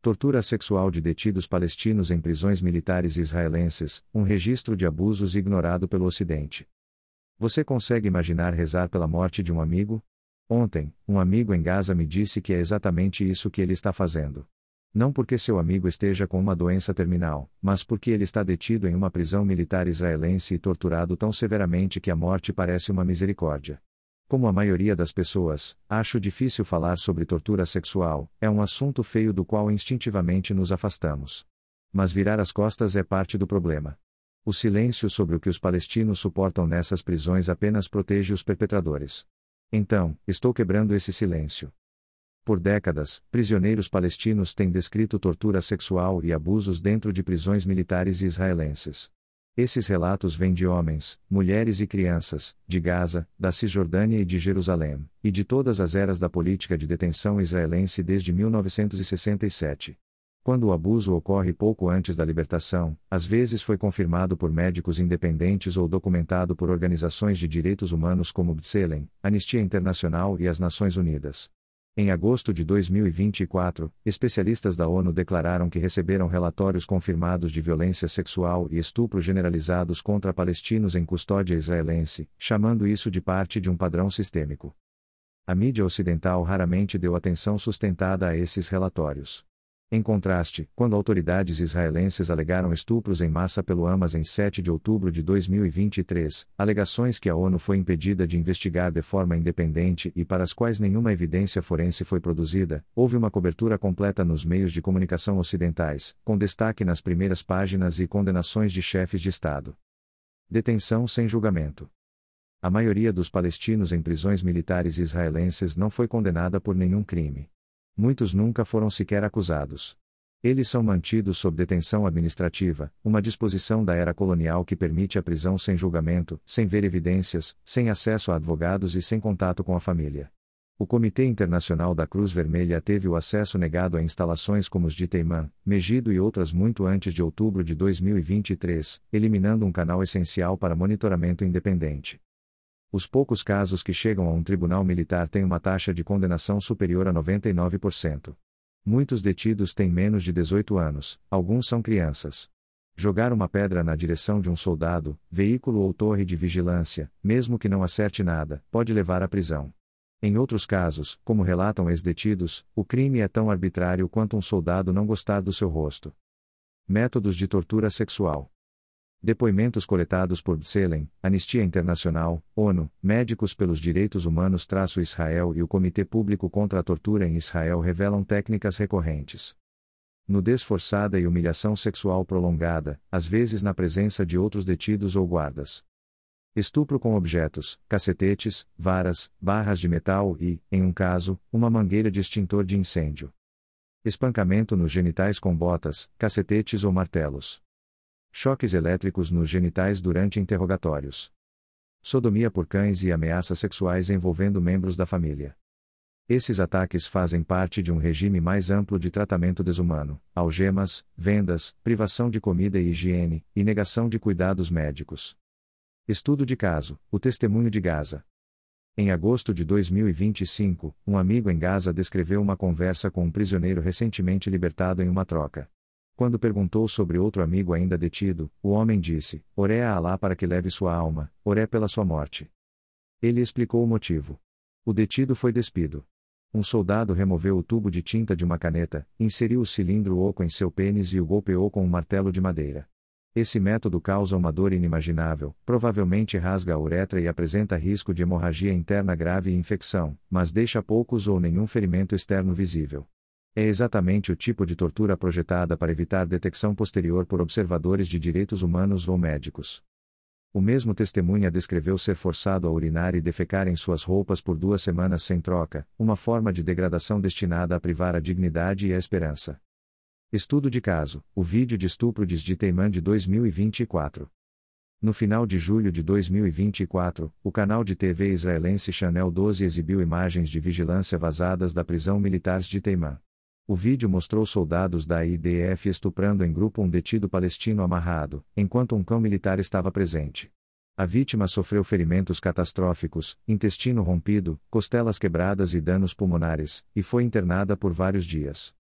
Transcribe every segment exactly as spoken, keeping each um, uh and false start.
Tortura sexual de detidos palestinos em prisões militares israelenses, um registro de abusos ignorado pelo Ocidente. Você consegue imaginar rezar pela morte de um amigo? Ontem, um amigo em Gaza me disse que é exatamente isso que ele está fazendo. Não porque seu amigo esteja com uma doença terminal, mas porque ele está detido em uma prisão militar israelense e torturado tão severamente que a morte parece uma misericórdia. Como a maioria das pessoas, acho difícil falar sobre tortura sexual, é um assunto feio do qual instintivamente nos afastamos. Mas virar as costas é parte do problema. O silêncio sobre o que os palestinos suportam nessas prisões apenas protege os perpetradores. Então, estou quebrando esse silêncio. Por décadas, prisioneiros palestinos têm descrito tortura sexual e abusos dentro de prisões militares israelenses. Esses relatos vêm de homens, mulheres e crianças, de Gaza, da Cisjordânia e de Jerusalém, e de todas as eras da política de detenção israelense desde mil novecentos e sessenta e sete. Quando o abuso ocorre pouco antes da libertação, às vezes foi confirmado por médicos independentes ou documentado por organizações de direitos humanos como B'Tselem, Anistia Internacional e as Nações Unidas. Em agosto de dois mil e vinte e quatro, especialistas da ONU declararam que receberam relatórios confirmados de violência sexual e estupro generalizados contra palestinos em custódia israelense, chamando isso de parte de um padrão sistêmico. A mídia ocidental raramente deu atenção sustentada a esses relatórios. Em contraste, quando autoridades israelenses alegaram estupros em massa pelo Hamas em sete de outubro de dois mil e vinte e três, alegações que a ONU foi impedida de investigar de forma independente e para as quais nenhuma evidência forense foi produzida, houve uma cobertura completa nos meios de comunicação ocidentais, com destaque nas primeiras páginas e condenações de chefes de Estado. Detenção sem julgamento. A maioria dos palestinos em prisões militares israelenses não foi condenada por nenhum crime. Muitos nunca foram sequer acusados. Eles são mantidos sob detenção administrativa, uma disposição da era colonial que permite a prisão sem julgamento, sem ver evidências, sem acesso a advogados e sem contato com a família. O Comitê Internacional da Cruz Vermelha teve o acesso negado a instalações como os de Teimã, Megido e outras muito antes de outubro de dois mil e vinte e três, eliminando um canal essencial para monitoramento independente. Os poucos casos que chegam a um tribunal militar têm uma taxa de condenação superior a noventa e nove por cento. Muitos detidos têm menos de dezoito anos, alguns são crianças. Jogar uma pedra na direção de um soldado, veículo ou torre de vigilância, mesmo que não acerte nada, pode levar à prisão. Em outros casos, como relatam ex-detidos, o crime é tão arbitrário quanto um soldado não gostar do seu rosto. Métodos de tortura sexual. Depoimentos coletados por B'Tselem, Anistia Internacional, ONU, Médicos pelos Direitos Humanos-Israel e o Comitê Público contra a Tortura em Israel revelam técnicas recorrentes. Nudez forçada e humilhação sexual prolongada, às vezes na presença de outros detidos ou guardas. Estupro com objetos, cacetetes, varas, barras de metal e, em um caso, uma mangueira de extintor de incêndio. Espancamento nos genitais com botas, cacetetes ou martelos. Choques elétricos nos genitais durante interrogatórios. Sodomia por cães e ameaças sexuais envolvendo membros da família. Esses ataques fazem parte de um regime mais amplo de tratamento desumano: algemas, vendas, privação de comida e higiene, e negação de cuidados médicos. Estudo de caso: o testemunho de Gaza. Em agosto de dois mil e vinte e cinco, um amigo em Gaza descreveu uma conversa com um prisioneiro recentemente libertado em uma troca. Quando perguntou sobre outro amigo ainda detido, o homem disse: "Oré a Alá para que leve sua alma, oré pela sua morte." Ele explicou o motivo. O detido foi despido. Um soldado removeu o tubo de tinta de uma caneta, inseriu o cilindro oco em seu pênis e o golpeou com um martelo de madeira. Esse método causa uma dor inimaginável, provavelmente rasga a uretra e apresenta risco de hemorragia interna grave e infecção, mas deixa poucos ou nenhum ferimento externo visível. É exatamente o tipo de tortura projetada para evitar detecção posterior por observadores de direitos humanos ou médicos. O mesmo testemunha descreveu ser forçado a urinar e defecar em suas roupas por duas semanas sem troca, uma forma de degradação destinada a privar a dignidade e a esperança. Estudo de caso: o vídeo de estupro de Teimã de dois mil e vinte e quatro. No final de julho de dois mil e vinte e quatro, o canal de T V israelense Channel doze exibiu imagens de vigilância vazadas da prisão militar de Teimã. O vídeo mostrou soldados da I D F estuprando em grupo um detido palestino amarrado, enquanto um cão militar estava presente. A vítima sofreu ferimentos catastróficos, intestino rompido, costelas quebradas e danos pulmonares, e foi internada por vários dias.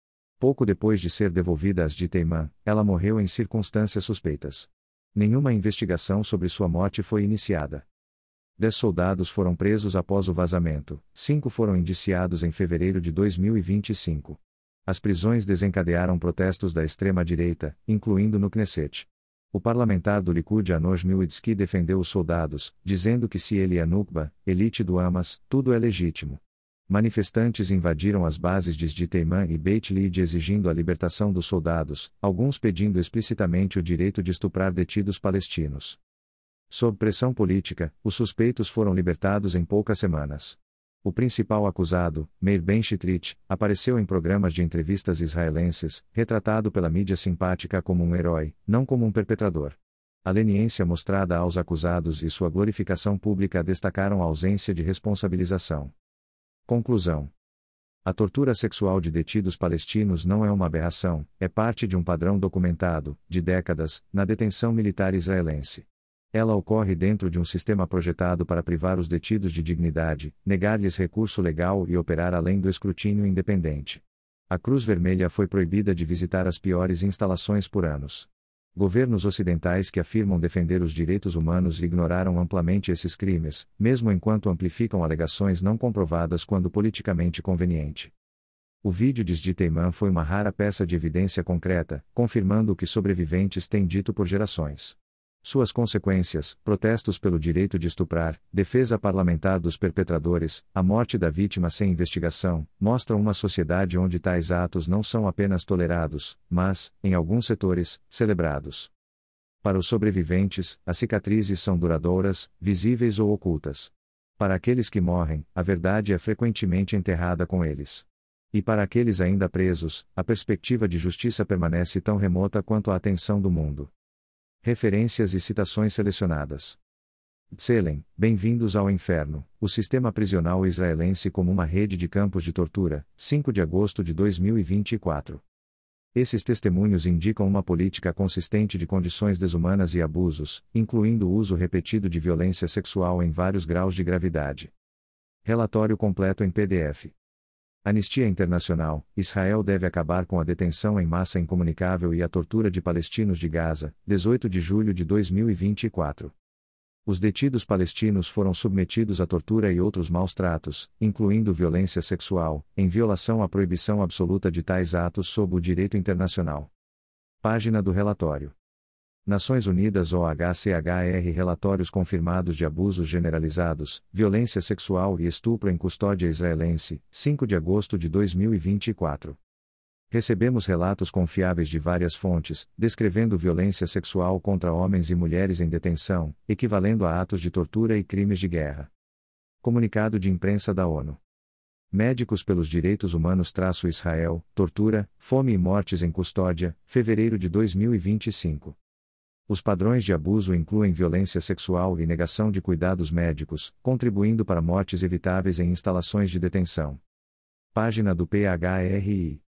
Pouco depois de ser devolvida a Sde-Teiman, ela morreu em circunstâncias suspeitas. Nenhuma investigação sobre sua morte foi iniciada. Dez soldados foram presos após o vazamento, cinco foram indiciados em fevereiro de dois mil e vinte e cinco. As prisões desencadearam protestos da extrema-direita, incluindo no Knesset. O parlamentar do Likud Anoj Militsky defendeu os soldados, dizendo que se ele é Nukba, elite do Hamas, tudo é legítimo. Manifestantes invadiram as bases de Sde-Teiman e Beit Lid exigindo a libertação dos soldados, alguns pedindo explicitamente o direito de estuprar detidos palestinos. Sob pressão política, os suspeitos foram libertados em poucas semanas. O principal acusado, Meir Ben-Shitrit, apareceu em programas de entrevistas israelenses, retratado pela mídia simpática como um herói, não como um perpetrador. A leniência mostrada aos acusados e sua glorificação pública destacaram a ausência de responsabilização. Conclusão. A tortura sexual de detidos palestinos não é uma aberração, é parte de um padrão documentado, de décadas, na detenção militar israelense. Ela ocorre dentro de um sistema projetado para privar os detidos de dignidade, negar-lhes recurso legal e operar além do escrutínio independente. A Cruz Vermelha foi proibida de visitar as piores instalações por anos. Governos ocidentais que afirmam defender os direitos humanos ignoraram amplamente esses crimes, mesmo enquanto amplificam alegações não comprovadas quando politicamente conveniente. O vídeo de Sde-Teiman foi uma rara peça de evidência concreta, confirmando o que sobreviventes têm dito por gerações. Suas consequências, protestos pelo direito de estuprar, defesa parlamentar dos perpetradores, a morte da vítima sem investigação, mostram uma sociedade onde tais atos não são apenas tolerados, mas, em alguns setores, celebrados. Para os sobreviventes, as cicatrizes são duradouras, visíveis ou ocultas. Para aqueles que morrem, a verdade é frequentemente enterrada com eles. E para aqueles ainda presos, a perspectiva de justiça permanece tão remota quanto a atenção do mundo. Referências e citações selecionadas. Tselem, Bem-vindos ao Inferno, o sistema prisional israelense como uma rede de campos de tortura, cinco de agosto de dois mil e vinte e quatro. Esses testemunhos indicam uma política consistente de condições desumanas e abusos, incluindo o uso repetido de violência sexual em vários graus de gravidade. Relatório completo em P D F. Anistia Internacional, Israel deve acabar com a detenção em massa incomunicável e a tortura de palestinos de Gaza, dezoito de julho de dois mil e vinte e quatro. Os detidos palestinos foram submetidos a tortura e outros maus-tratos, incluindo violência sexual, em violação à proibição absoluta de tais atos sob o direito internacional. Página do relatório. Nações Unidas O H C H R Relatórios confirmados de abusos generalizados, violência sexual e estupro em custódia israelense, cinco de agosto de dois mil e vinte e quatro. Recebemos relatos confiáveis de várias fontes, descrevendo violência sexual contra homens e mulheres em detenção, equivalendo a atos de tortura e crimes de guerra. Comunicado de imprensa da ONU. Médicos pelos Direitos Humanos-Israel, tortura, fome e mortes em custódia, fevereiro de dois mil e vinte e cinco. Os padrões de abuso incluem violência sexual e negação de cuidados médicos, contribuindo para mortes evitáveis em instalações de detenção. Página do P H R I.